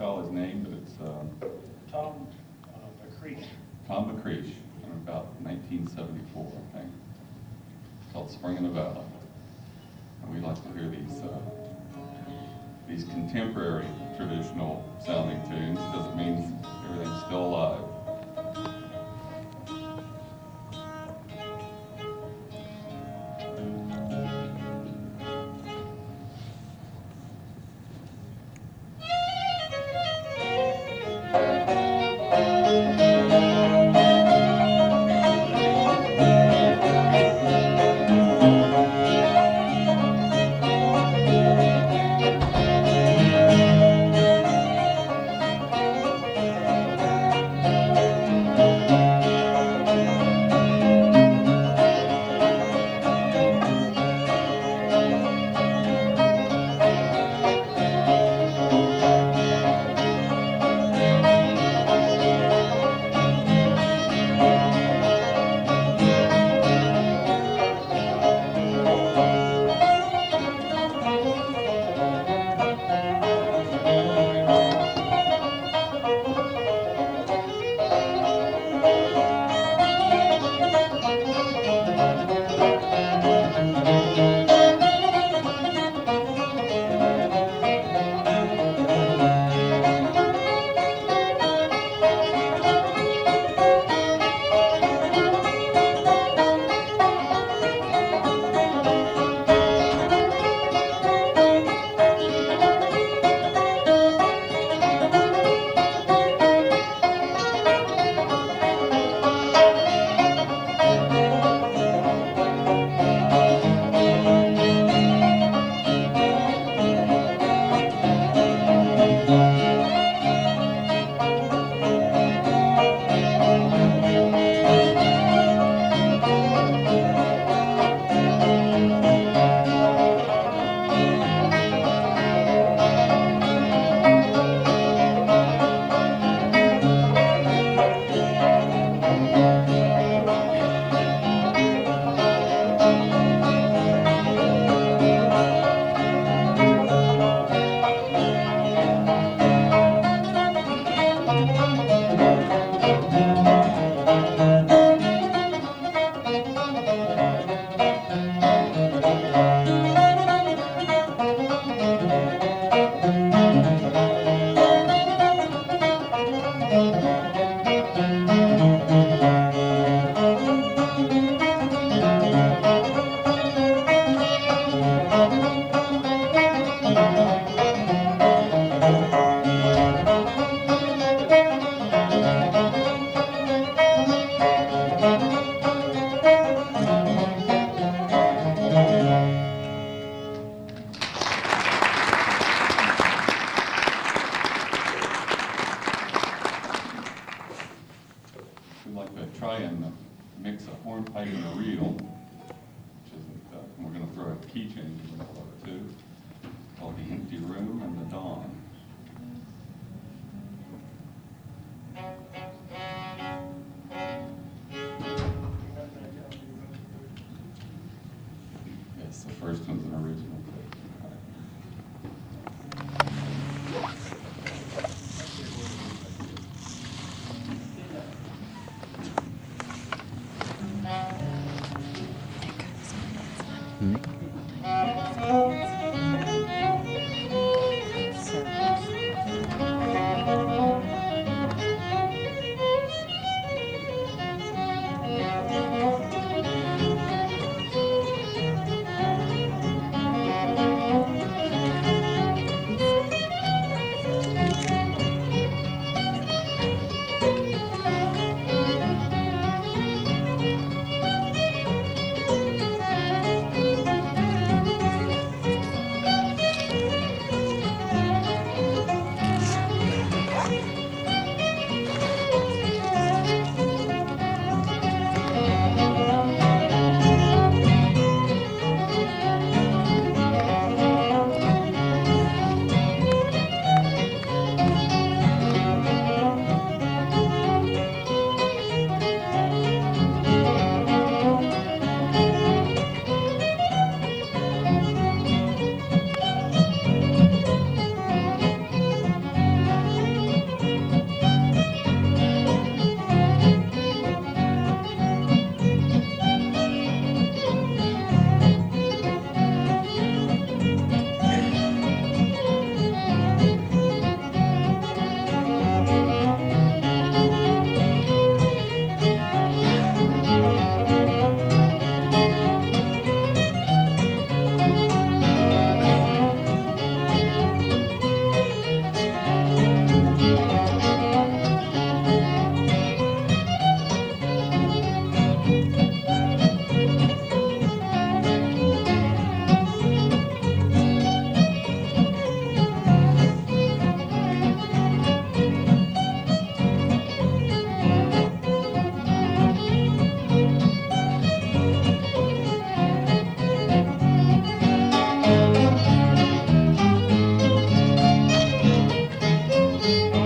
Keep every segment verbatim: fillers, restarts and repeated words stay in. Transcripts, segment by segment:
recall his name, but it's uh, Tom uh, McCreesh. Tom McCreesh, in about nineteen seventy-four, I think. It's called Spring in the Valley. And we like to hear these uh, these contemporary traditional sounding tunes because it means everything's still alive. We'd like to try and mix a hornpipe and a reel, which is, uh, we're going to throw a key change in the middle of it too, called The Empty Room and The Dawn. Yes, the first one's an original take. Hmm?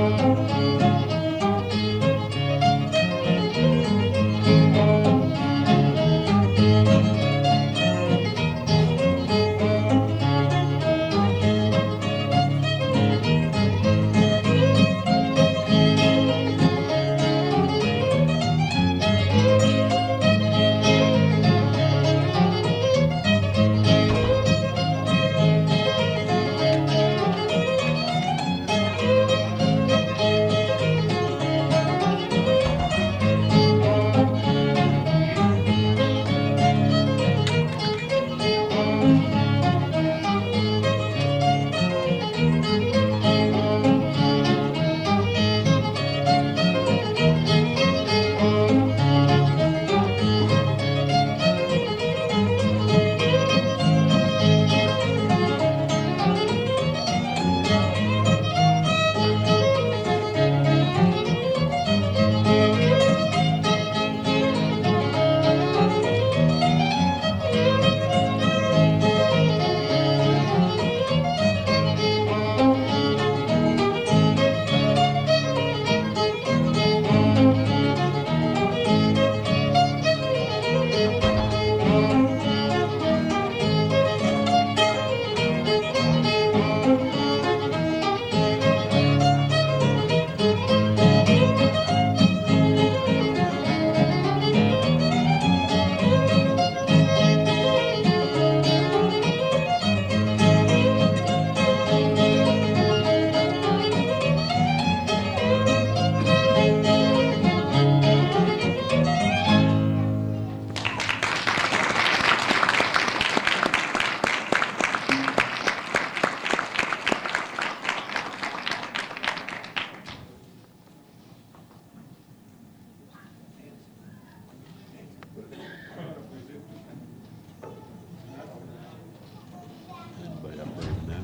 Anybody up there now?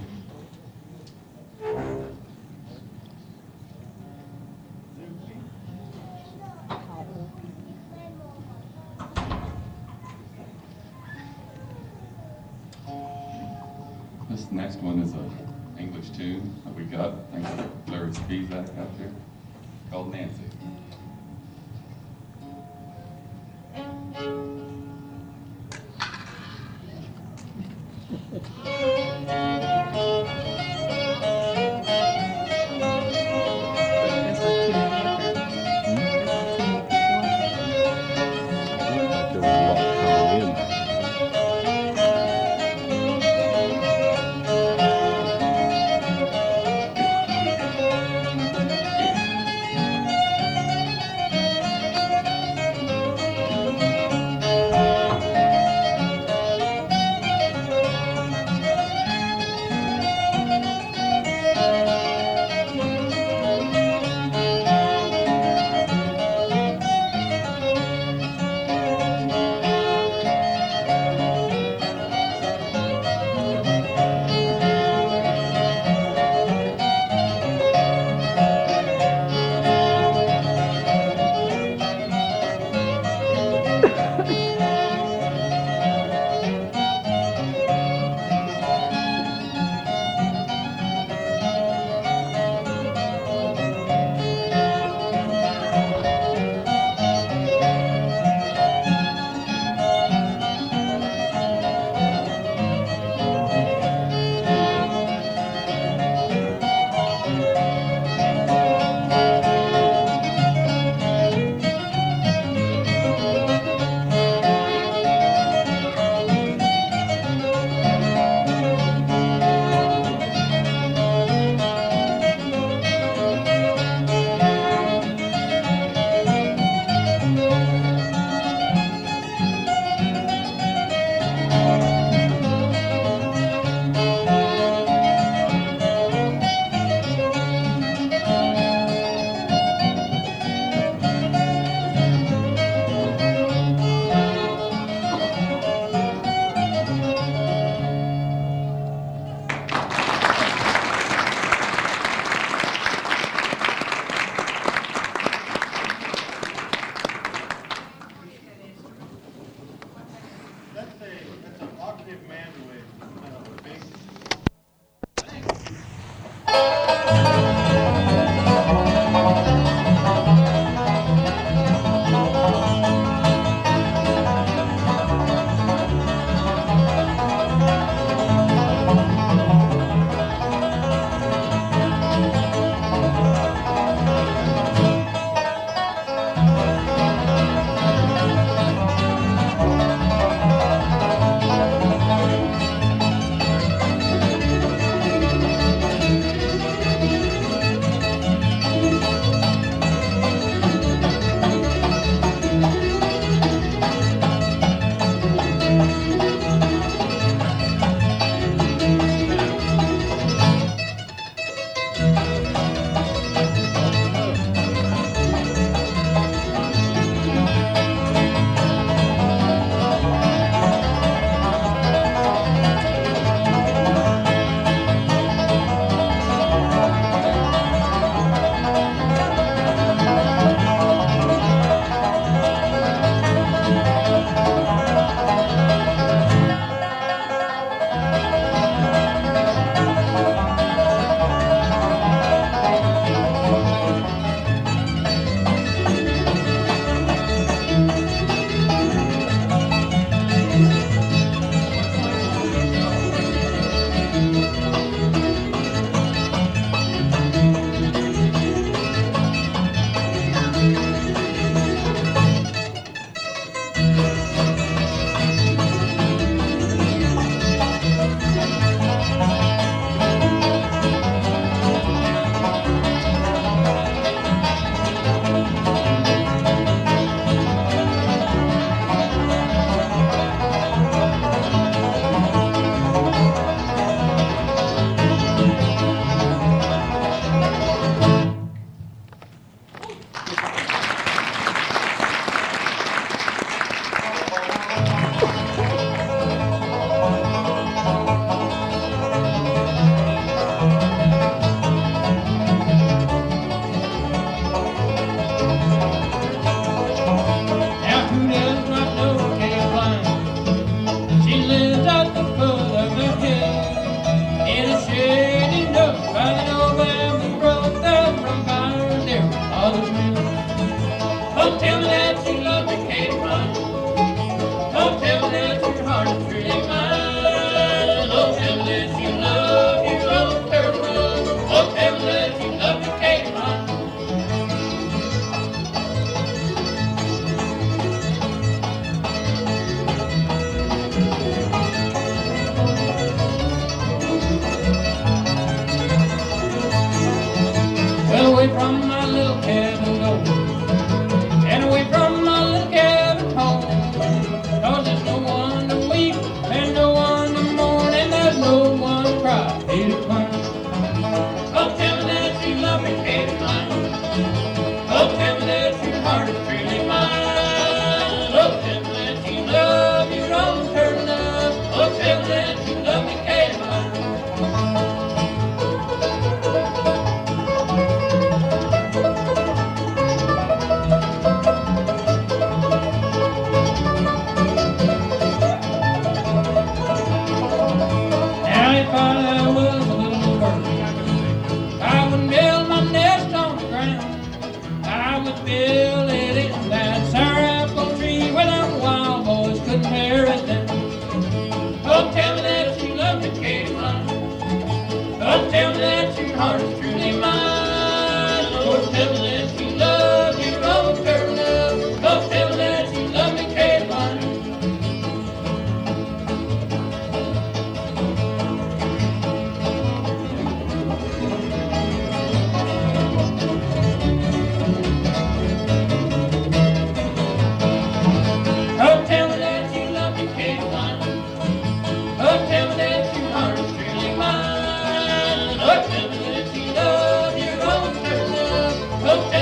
This next one is a English tune that we got, thanks to Larry Spizak out there, called Nancy. There was a lot coming in. Thank away from my little cabin door, and away from my little cabin home. Cause there's no one to weep and no one to mourn, and there's no one to cry. Katie Klein. Oh, tell me that you love me, Katie Klein. Oh, tell me that your heart is truly mine. Oh, tell me that you love your own turn up. Oh, tell me that you love me, Katie Klein. Now if I was a little bird, I wouldn't build my nest on the ground. I would build it in that sour apple tree where them wild boys couldn't tear it down. Oh, tell me that you love me, Katie Klein. Oh, tell me that your heart is truly mine. Oh, tell me that you love your own turn up. Oh, tell me that you love me, Katie Klein. Oh, tell me that you love me, Katie Klein. Oh, tell me that your heart is truly mine. Oh, tell me that you love your own turn up. Oh,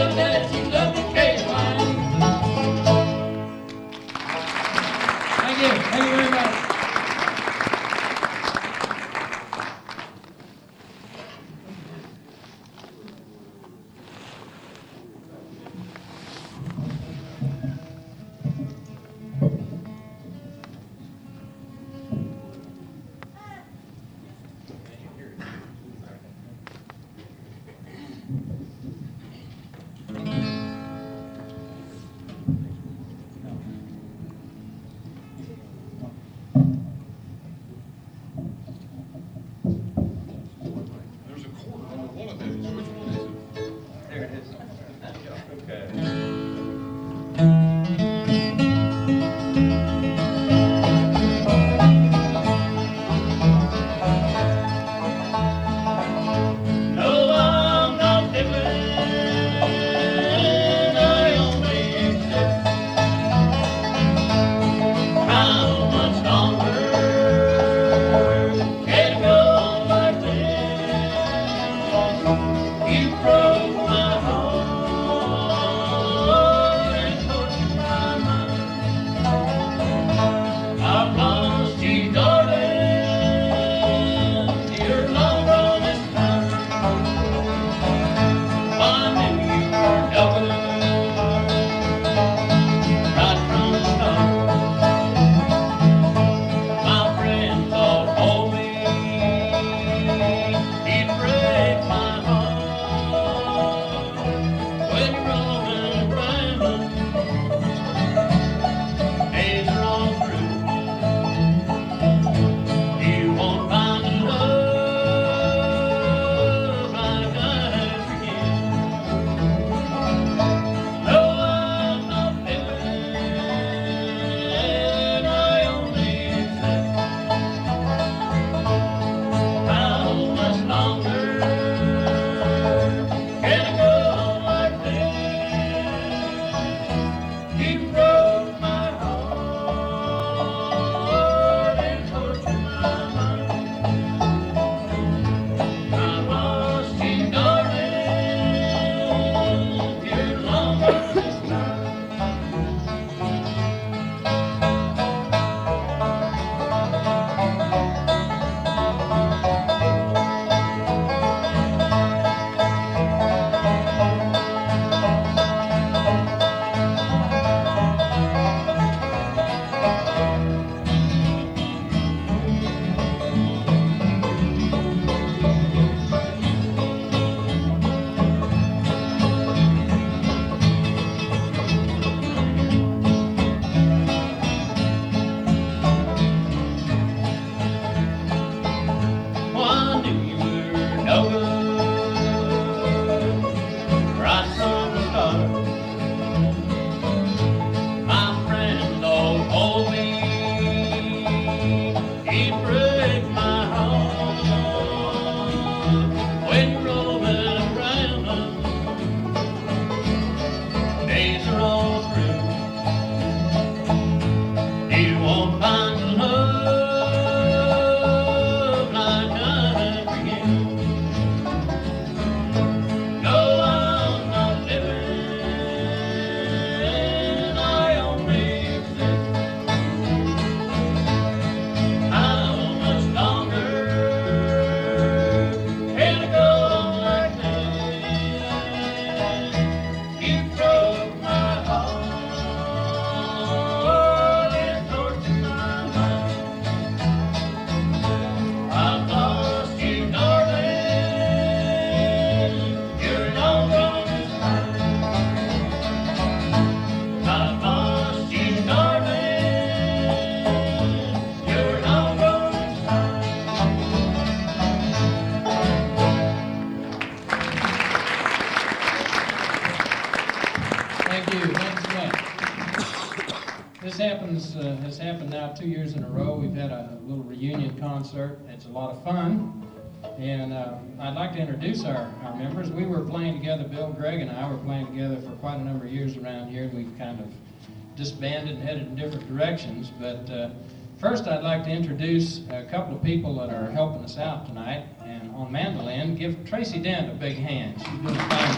This happens, uh, has happened now two years in a row. We've had a little reunion concert. It's a lot of fun. And uh, I'd like to introduce our, our members. We were playing together, Bill, Greg, and I were playing together for quite a number of years around here, and we've kind of disbanded and headed in different directions. But uh, first I'd like to introduce a couple of people that are helping us out tonight. And on mandolin, give Tracy Dent a big hand. She's doing a fine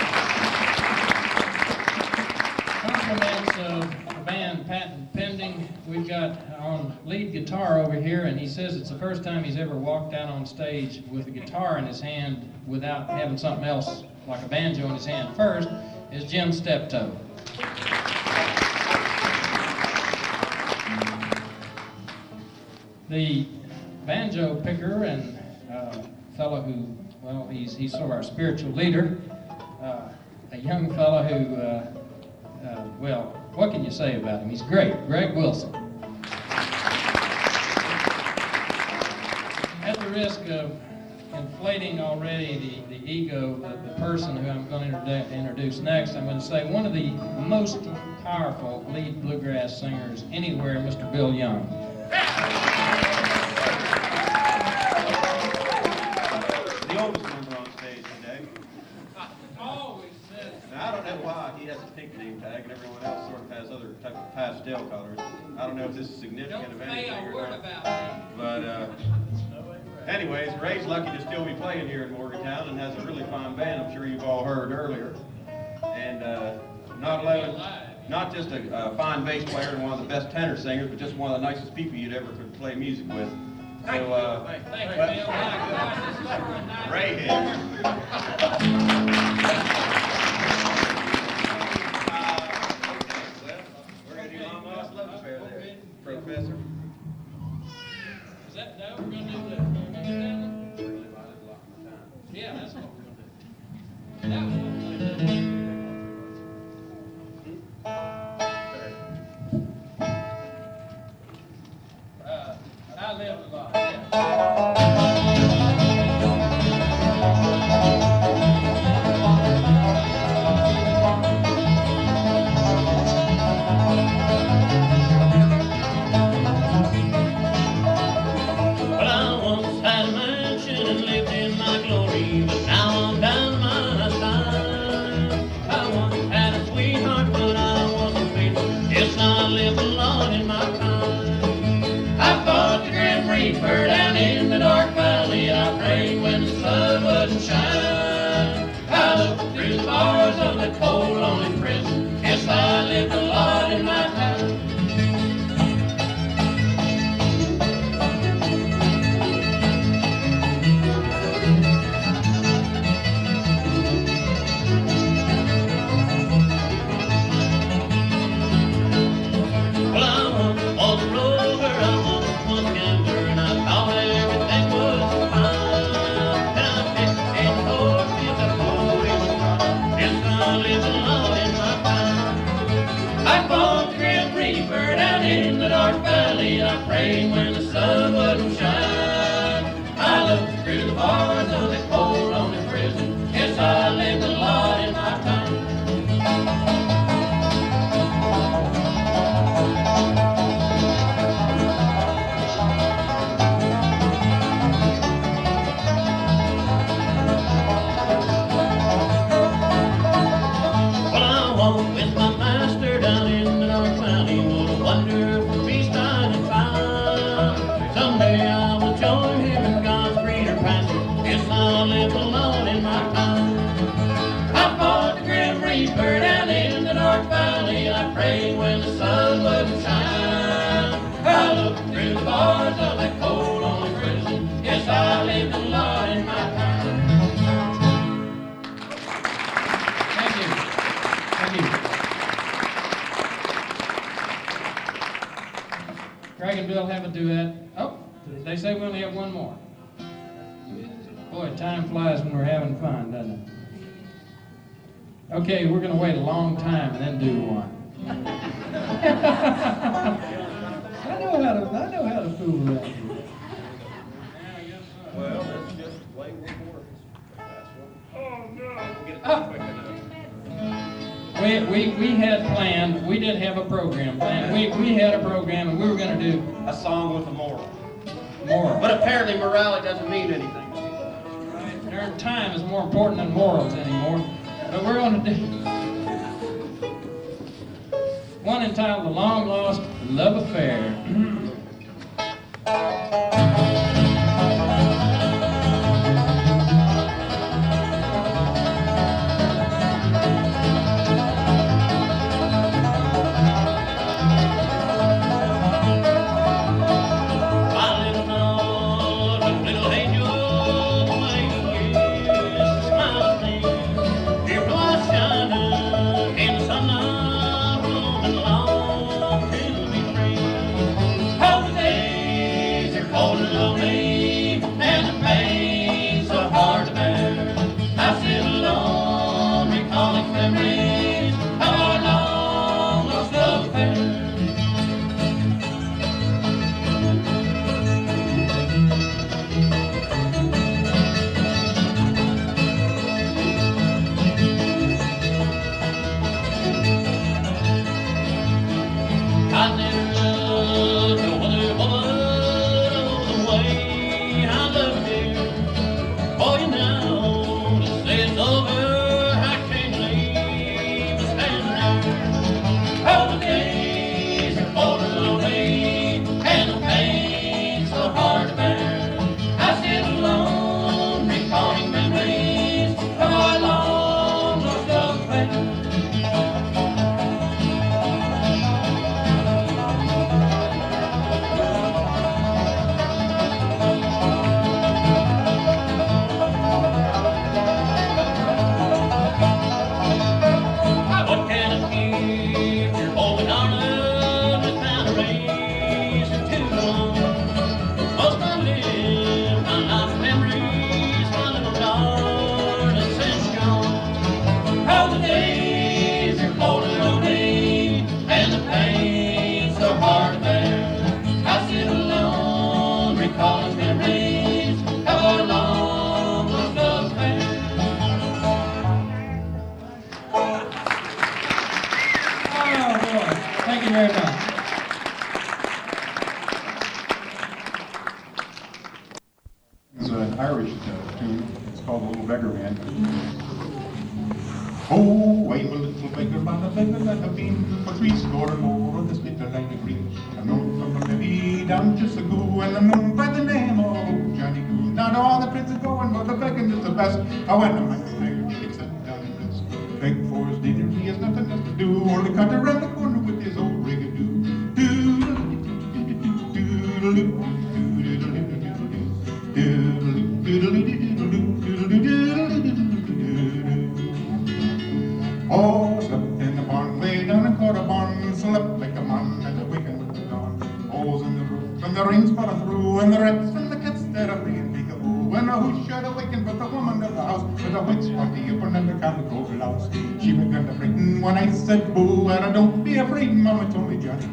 job. Compliments of the band Patent Pending. We've got on lead guitar over here, and he says it's the first time he's ever walked out on stage with a guitar in his hand without having something else like a banjo in his hand first, is Jim Steptoe. The banjo picker and uh, fellow who, well, he's, he's sort of our spiritual leader, uh, a young fellow who, uh, uh, well, what can you say about him? He's great, Greg Wilson. At the risk of inflating already the, the ego of the person who I'm going to introdu- introduce next, I'm going to say one of the most powerful lead bluegrass singers anywhere, Mister Bill Young. The oldest member on stage today. Always said. Now, I don't know why he has a pink name tag and everyone else sort of has other type of pastel colors. I don't know if this is significant of anything Don't say a or word not. about me. But uh, anyways, Ray's lucky to still be playing here in Morgantown and has a really fine band. I'm sure you've all heard earlier. And uh, not alone, not just a, a fine bass player and one of the best tenor singers, but just one of the nicest people you'd ever could play music with. So, uh, Thank you, Bill. My God, this is for a night. Ray here. We're gonna do Long Lost Love Affair there, Professor. Is that, no, we're gonna do the, yeah, that's what we're gonna do. That was what we're gonna do. Uh, I lived a lot, yeah. Well, I once had a mansion and lived in my glory, but now I'm down my side. I once had a sweetheart, but I wasn't faithful. Yes, I lived a lot in my time. I fought the grim reaper down in the dark valley. I prayed when the sun wouldn't shine. I looked through the bars of the cold, lonely prison. Yes, I lived a lot in my time. Well, I once was a rover, I once was a gambler, and I thought everything was fine. And I fished in horses, I pulled in the truck. Yes, I lived a lot in my time. I fought the grim reaper down in the dark valley. I prayed when the sun wouldn't shine. I looked through the bars of the cold, lonely prison. Yes, I lived a lot in my time. Well, I walked with my master down in the dark valley. What a wonderful feast I had found. Someday I will join him in God's greener pasture. Yes, I'll live a lot in my time. I fought the grim reaper down in the dark valley. I prayed when the sun wouldn't shine. I looked through the bars of that cold, lonely prison. Yes, I lived a lot in my time. Thank you. Thank you. Greg and Bill have a duet. Oh, they say we only have one more. Boy, time flies when we're having fun, doesn't it? Okay, we're going to wait a long time and then do one. I know how to. I know how to fool around here. Well, let's just play one more. That's one. Oh, no. We'll get it Ah. quick enough. We, we, we had planned, we did have a program planned. We, we had a program and we were gonna do A song with a moral. more. But apparently morality doesn't mean anything. Their time is more important than morals anymore. But we're gonna do one entitled The Long Lost Love Affair. My little Lord, little angel, waiting, yes, smile me. Your blue shining in the sunlight, roaming along to be free. How the days are cold and lonely, and the pain so hard to bear. I sit alone, recalling memories of our long lost love affair. I never loved no other woman the way I love you. Oh, you know, to say it's over, I can't leave it standing there. Oh, the days are cold and lonely, and the pain so hard to bear. I sit alone, recalling memories of our long lost love affair. What can I keep your holding on without a reason to go on? Most I live, my life's memories, my little darling since gone. How the days are cold and lonely, and the pain so hard to bear. I sit alone, recalling memories of our long lost love affair. Oh, boy. Thank you very much. It's an Irish uh, tune. It's called The Little Beggar Man. Oh, I'm a little beggar man, a beggar that I've been for three score and more on this little line of green. I'm known from the levee down to Sagoo, and I'm known by the name of old Johnny Goo. Not all the princes go and mother begging is the best. I went to my beggar, he gets sitting down and rest. Beg for his dinner, he has nothing else to do, only cut around the corner with his old rigadoo. Oh, slept in the barn, way down in caught a barn, slept like a man and awakened with the dawn. Holes in the roof, and the rain's falling through, and the rats and the cats that are playing peek-a-boo. When a who should awaken but the woman of the house, with a white spot the apron and the calico blouse. She began to frighten when I said boo, and I don't be afraid, Mama told me Johnny.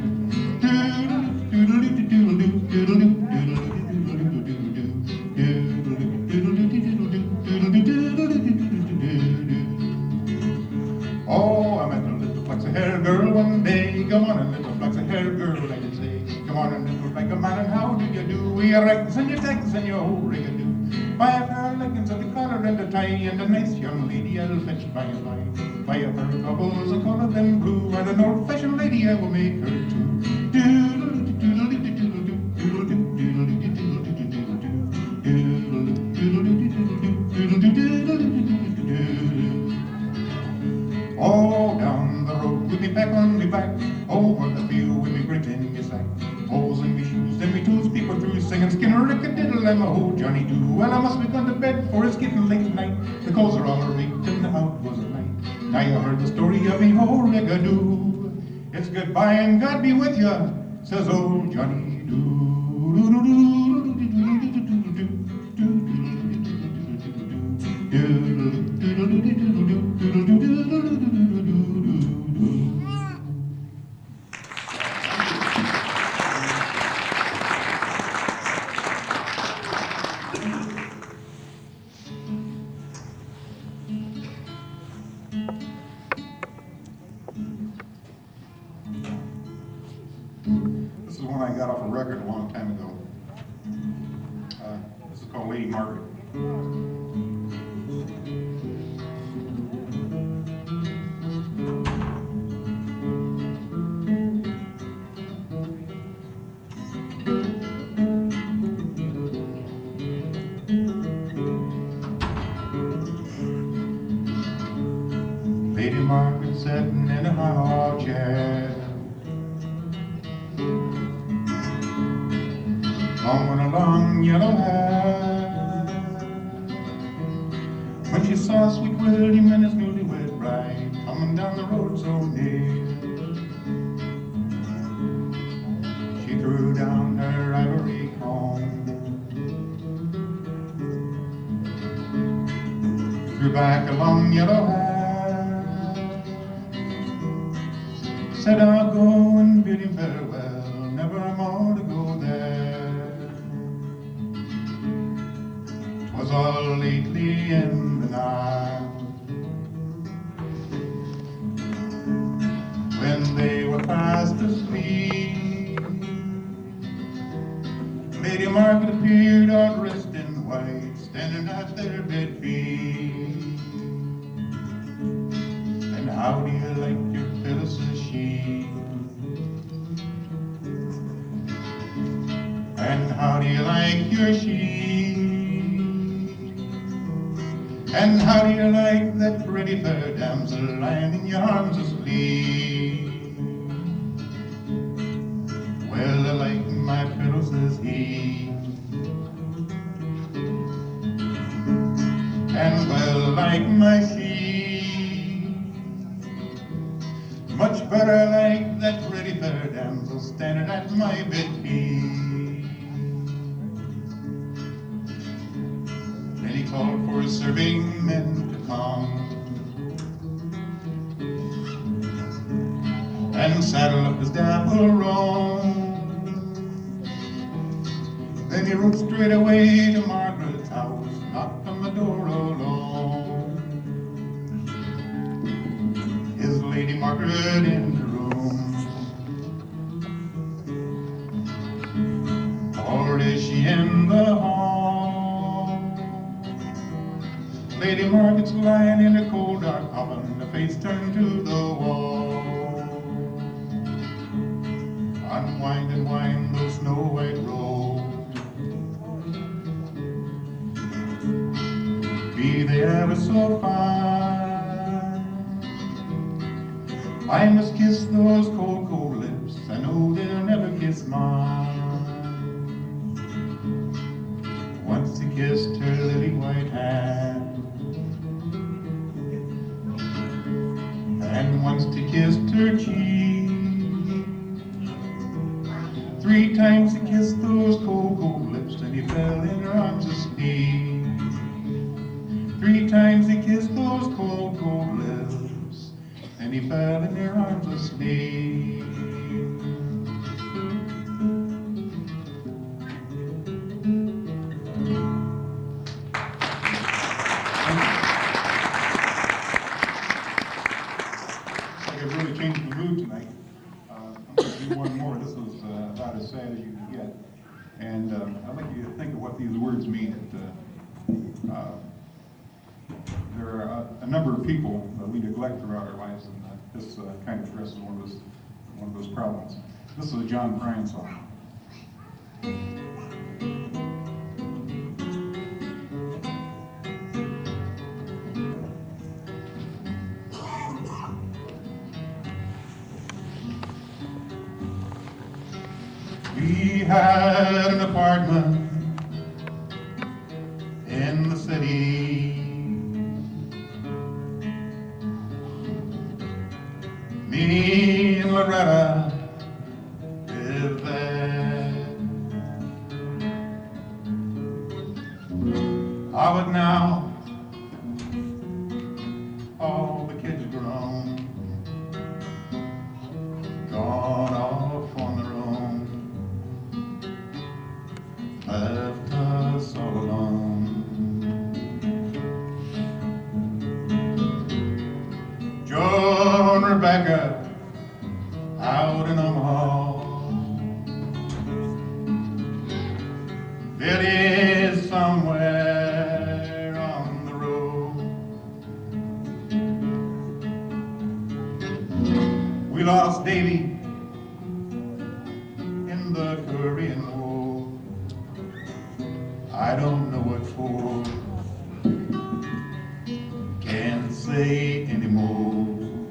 Oh, I met a little flaxen-haired girl one day. Come on, a little flaxen-haired girl, I did say. Come on, a little beggar man, and how do you do? We are eggs and your tags and your whole rigadoo. Buy a pair of leggings and a collar and a tie, and a nice young lady I'll fetch by and by. Buy a pair of bubbles and color them blue, and an old-fashioned lady I will make her too. Oh, down the road with me pack on me back, over the field with me grit in me sack. Holes in me shoes and me tools people through, singing Skinner rick-a-diddle and my old Johnny do. Well, I must be gone to bed, for it's getting late at night. The coals are all rigged and the out was a night. Now you heard the story of me old rigadoo. It's goodbye and God be with ya, says old Johnny do. one I got off a record a long time ago. Uh, this is called Lady Margaret. Lady Margaret sitting in a high chair, long with a long yellow hair. When she saw sweet William and his newlywed bride coming down the road so near, she threw down her ivory comb, threw back a long yellow hair, said I'll go and bid him farewell, never more to go there. 'Twas all lately in the night, when they were fast asleep, Lady Margaret appeared all dressed in white, standing at their bed feet. And how do you like your pillow, says she? And how do you like your sheet? And how do you like that pretty fair damsel lying in your arms asleep? Well, I like my pillow, says he. And well, I like my sheet. Much better I like that pretty fair damsel standing at my bed feet. Then he called for his serving men to come and saddle up his dapple roan. Then he rode straight away to Margaret's house, knocked on the door alone. Is Lady Margaret in the room, or is she in the hall? Lady Margaret's lying in a cold dark oven, the face turned to the wall. Unwind and wind those snow white robes, be they ever so fine. I must kiss those cold, cold lips, I know they'll never kiss mine. Once he kissed her lily white hand, and once he kissed her cheek. Three times he kissed those cold, cold lips, and he fell in her arms asleep. Three times he kissed those cold, cold lips, and he fell in her arms asleep. I could really change the mood tonight. Uh, I'm going to do one more. This is uh, about as sad as you can get. And uh, I'd like you to think of what these words mean. It, uh, uh, there are a, a number of people that we neglect throughout our lives, and uh, this uh, kind of addresses one of those, one of those problems. This is a John Prine song. We had an apartment in the city. Me and Loretta lived there. Ah, but now all the kids grown, gone off on their own, left us all alone. Joe and Rebecca out in Omaha, We lost Davy in the Korean War. I don't know what for. Can't say anymore.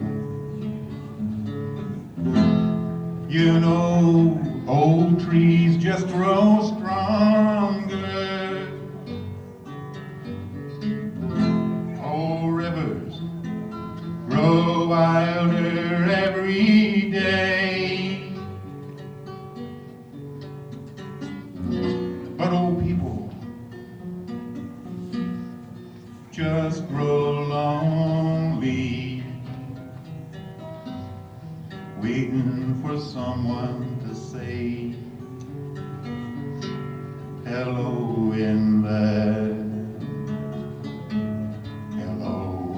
You know, old trees just grow stronger. Old rivers grow wilder every day. But old people just grow lonely, waiting for someone to say hello in there. Hello.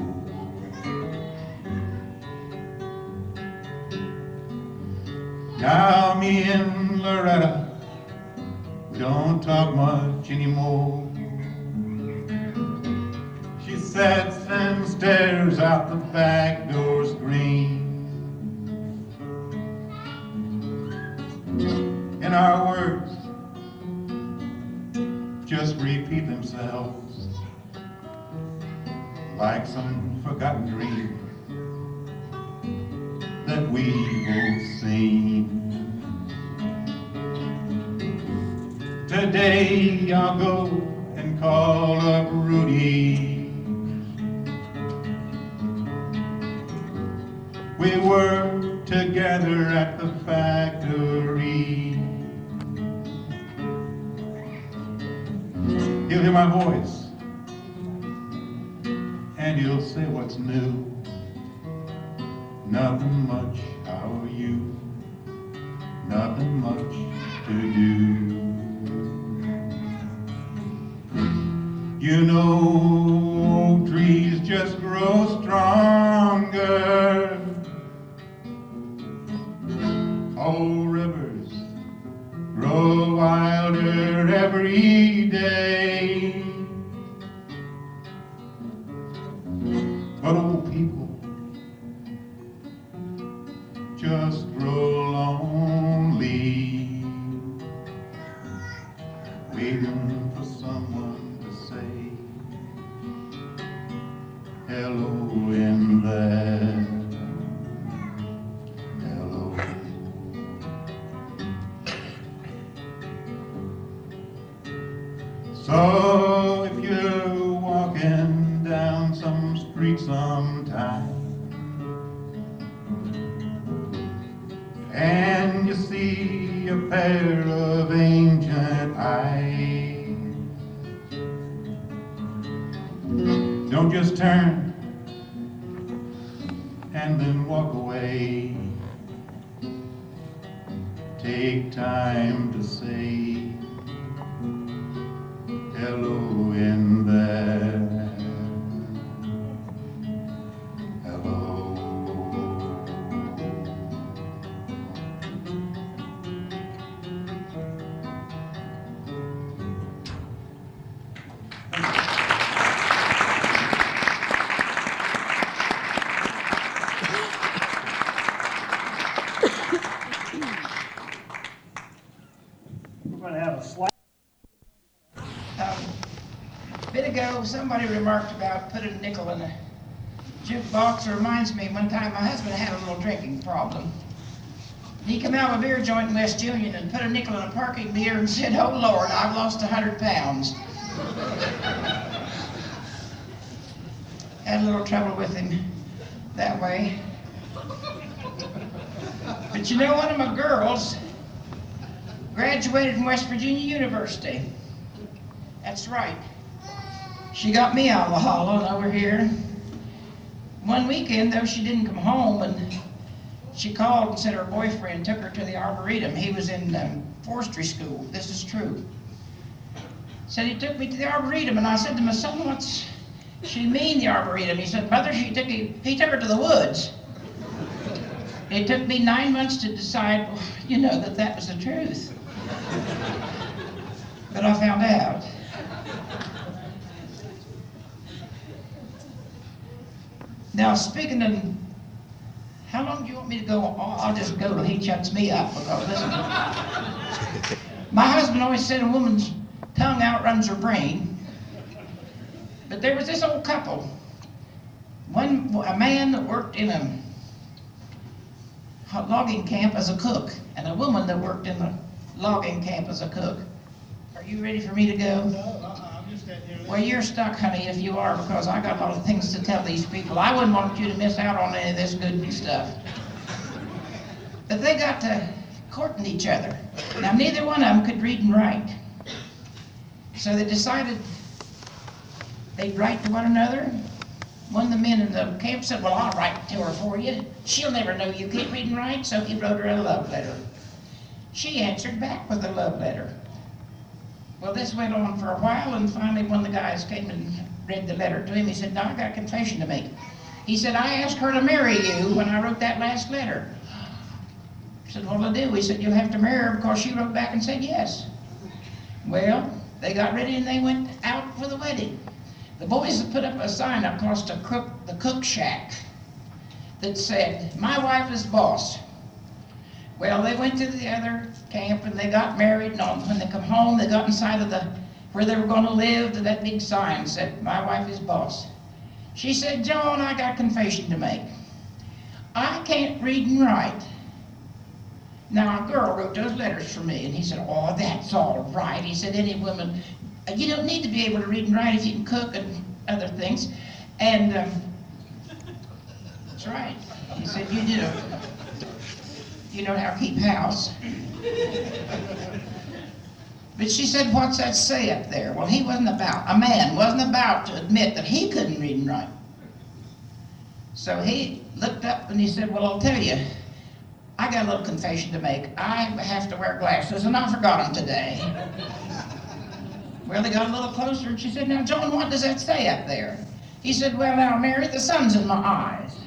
Now me and Loretta, we don't talk much anymore. She sits and stares out the back door screen. And our words just repeat themselves like some forgotten dream that we both seen. Today I'll go and call up Rudy. We were together at the factory. He'll hear my voice and he'll say what's new. Nothing much, how are you? Nothing much to do. You know, trees just grow stronger. Old rivers grow wilder every day. But old people just grow lonely, waiting for someone to say hello in there. Hello. So if you're walking down some street sometime and you see a pair of ancient eyes, don't just turn and then walk away. Take time to say hello in there. Hello. We're gonna have a slide. Um, a bit ago, somebody remarked about putting a nickel in a jukebox. It reminds me, one time my husband had a little drinking problem. He came out of a beer joint in West Union and put a nickel in a parking meter and said, "Oh Lord, I've lost a hundred pounds." Had a little trouble with him that way. But you know, one of my girls graduated from West Virginia University. That's right. She got me out of the hollow and over here. One weekend, though, she didn't come home, and she called and said her boyfriend took her to the Arboretum. He was in um, forestry school. This is true. Said he took me to the Arboretum, and I said to my son, "What's she mean, the Arboretum?" He said, "Mother, she took he, he took her to the woods." It took me nine months to decide, you know, that that was the truth. But I found out. Now, speaking of how long do you want me to go? Oh, I'll just go till he shuts me up, because listen, my husband always said a woman's tongue outruns her brain. But there was this old couple, one, a man that worked in a logging camp as a cook, and a woman that worked in a logging camp as a cook. Are you ready for me to go? No, uh-uh, I'm just standing here. Well, you're stuck, honey, if you are, because I got a lot of things to tell these people. I wouldn't want you to miss out on any of this good stuff. But they got to courting each other. Now, neither one of them could read and write. So they decided they'd write to one another. One of the men in the camp said, well, I'll write to her for you. She'll never know you can't read and write, so he wrote her a love letter. She answered back with a love letter. Well, this went on for a while, and finally one of the guys came and read the letter to him. He said, now I got a confession to make. He said, I asked her to marry you when I wrote that last letter. He said, what'll I do? He said, you'll have to marry her because she wrote back and said yes. Well, they got ready and they went out for the wedding. The boys had put up a sign across the cook, the cook shack that said, my wife is boss. Well, they went to the other camp and they got married, and on, when they come home, they got inside of the, where they were going to live, to that big sign said, my wife is boss. She said, John, I got a confession to make. I can't read and write. Now, a girl wrote those letters for me, and he said, oh, that's all right. He said, any woman, you don't need to be able to read and write if you can cook and other things. And um, that's right. He said, you do. You know how to keep house. But she said, what's that say up there? Well, he wasn't about, a man wasn't about to admit that he couldn't read and write. So he looked up and he said, well, I'll tell you, I got a little confession to make. I have to wear glasses, and I forgot them today. Well, they got a little closer, and she said, now, John, what does that say up there? He said, well, now, Mary, the sun's in my eyes.